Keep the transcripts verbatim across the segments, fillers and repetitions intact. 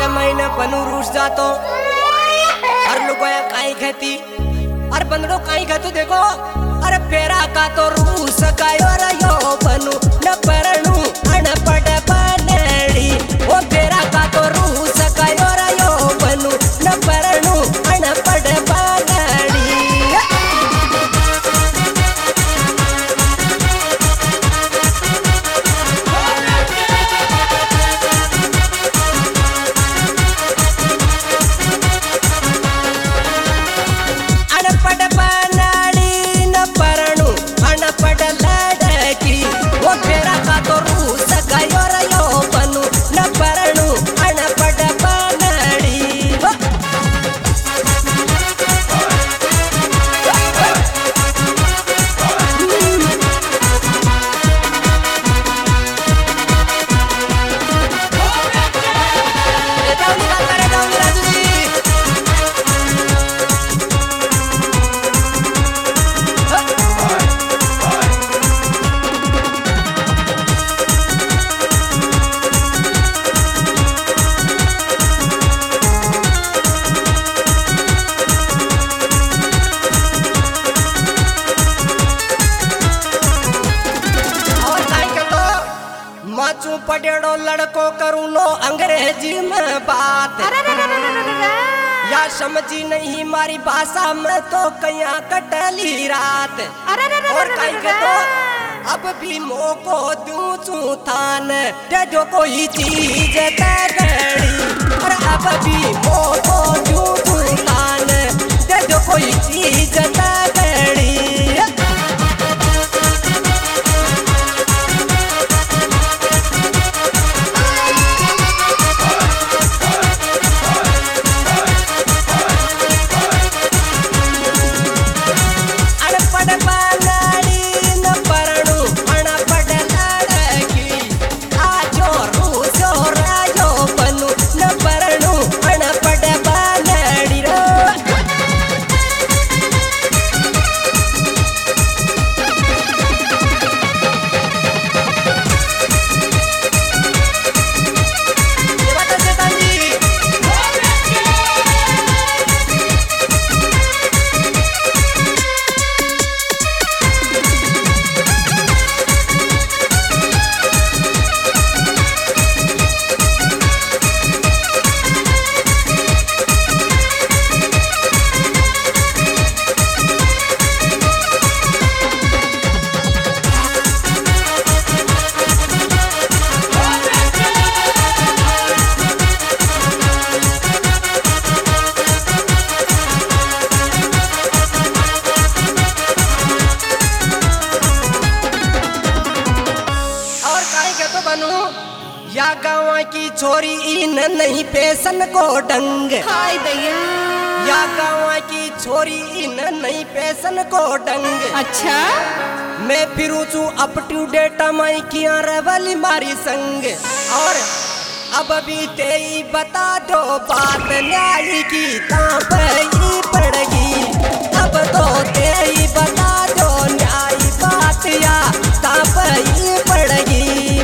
महीने बनू रूस जातो और लुगाया काई खेती और बंदड़ो काई खातो देखो अरे फेरा का तो रूस कायो रयो बनू न परणू अनपढ़ बनड़ी ओ फेरा का तो रूस कायो रयो बनू न परणू अनपढ़ बनड़ी अनपढ़ बनड़ी न परणू अनपढ़ लड़की ओ फेरा का तो रूस कायो रयो बनू न परणू अनपढ़ बनड़ी माचू पटेड़ो लड़को करू लो अंग्रेजी में बात या समझी नहीं मारी भाषा में तो कया कटली रात और कहीं के तो अब भी मोको दूं चू थान ते जो कोई चीज तगड़ी और अब भी मोको दूं चू थान ते जो कोई चीज तगड़ी या गाँव की छोरी इन नहीं पेशन को डंग हाय दैया या गाँव की छोरी इन नहीं पेशन को डंग अच्छा मैं फिरू चू अप टू डेट माई किया रवली मारी संग और अब भी तेई बता दो बात न्याय की तापई पड़गी अब तो तेई बता दो न्याय बात या तापई पड़गी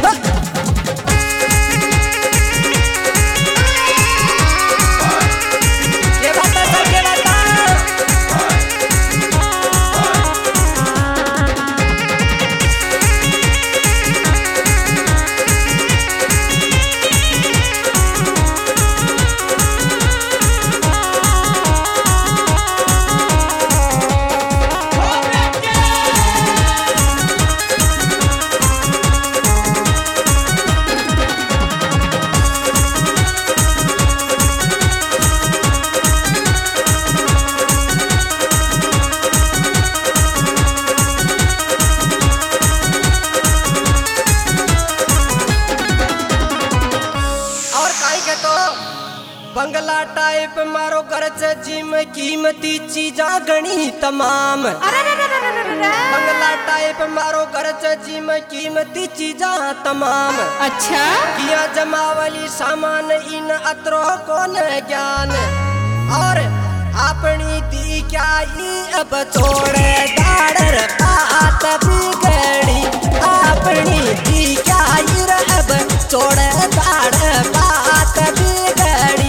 बंगला टाइप मारो घर से जिम कीमती चीजा गणी तमाम बंगला टाइप मारो घर से जिम कीमती चीजा तमाम अच्छा किया जमावली सामान इन अत्रो को न ज्ञान और अपनी दी क्या ही अब छोड़े दाड़र बात बिगड़ी अपनी दी क्या ही अब छोड़े दाड़ बात बिगड़ी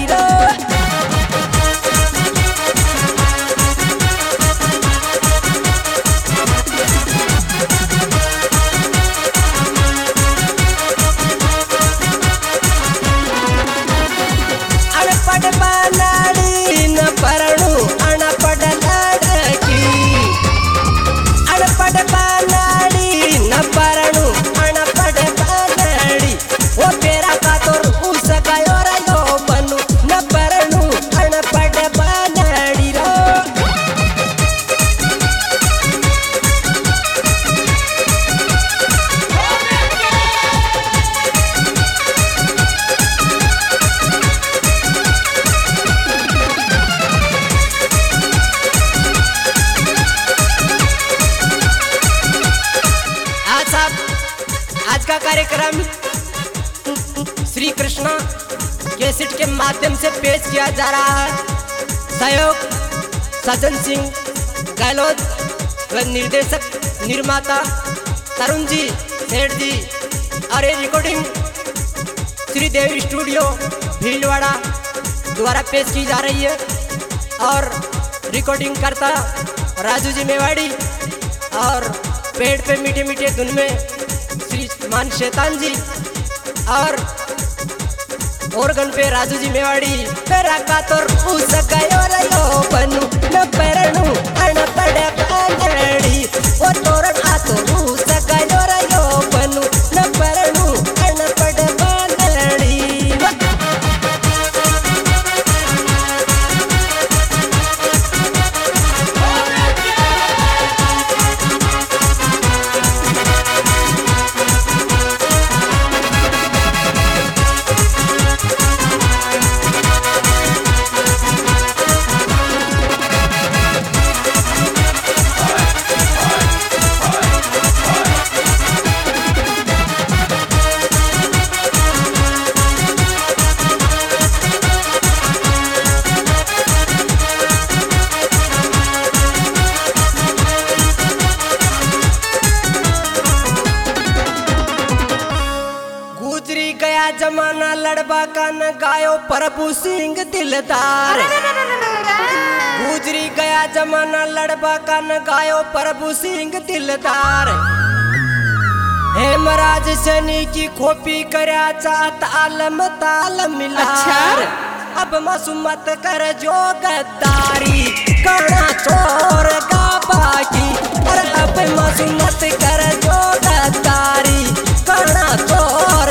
कार्यक्रम श्री कृष्णा कैसेट के माध्यम से पेश किया जा रहा है। सहयोग सज्जन सिंह गहलोत व निर्देशक निर्माता तरुण जी सेठ जी और ये रिकॉर्डिंग श्रीदेवी स्टूडियो भीलवाड़ा द्वारा पेश की जा रही है। और रिकॉर्डिंग करता राजू जी मेवाड़ी और पेड़ पे मीठे मीठे धुन में श्री मान शैतान जी और ऑर्गन पे राजू जी मेवाड़ी। तेरा का तो उस गयो रयो बनू न परनु अन पड़े पांगड़ी ओ तोरण आ तो उस गयो रयो बनू न परनु अन पड़े पांगड़ी। गया जमाना लड़बा का न गायो प्रभु सिंह दिलदार। गुजरी गया जमाना लड़बा का न गायो प्रभु सिंह दिलदार। हेमराज सैनी की खोपी करया चाहत आलम ताल मिलार। अब मासूमत कर जो गद्दारी काना चोर गा बाकी। और अब मासूमत कर जो गद्दारी काना चोर